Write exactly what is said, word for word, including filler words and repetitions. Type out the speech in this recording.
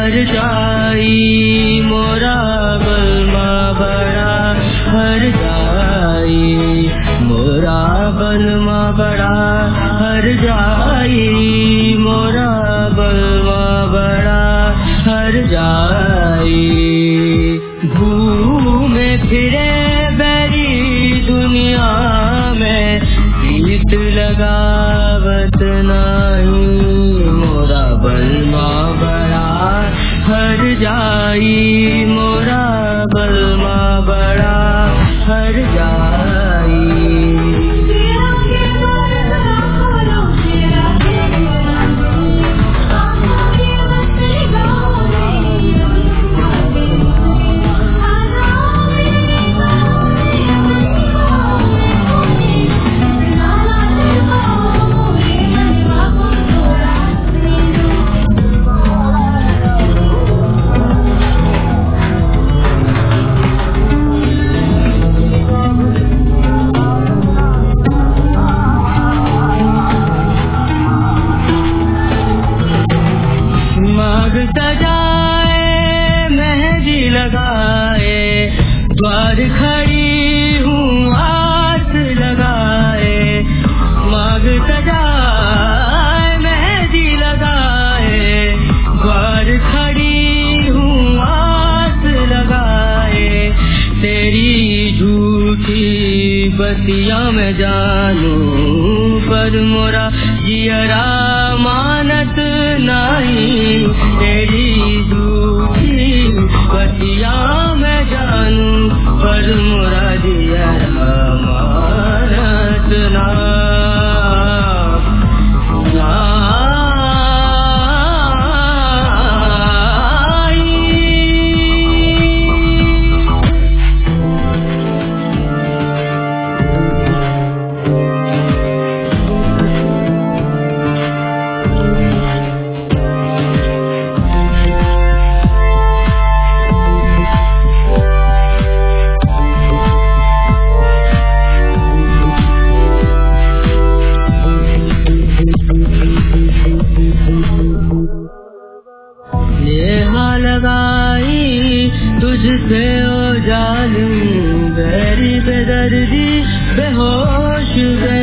हर जाई मोरा बलमा बड़ा हर जाई मोरा बलमा बड़ा हर जाई मोरा बलमा बड़ा हर जाई। घूमे फिरे बैरी दुनिया में प्रीत लगावत नहीं मोरा बलमा बड़ा हर जाई मोरा बलमा बड़ा हर जाई। द्वार खड़ी हूँ आस लगाए मांग सजाए मेहंदी लगाए द्वार खड़ी हूँ आस लगाए। तेरी झूठी बतिया में जानू पर मोरा जियरा मानत नहीं। तेरी झूठी बतिया में जानू पर मोरा जियरा मानत नहीं। तुझसे ओ जालिम बेरी बेदर्दी बेहोश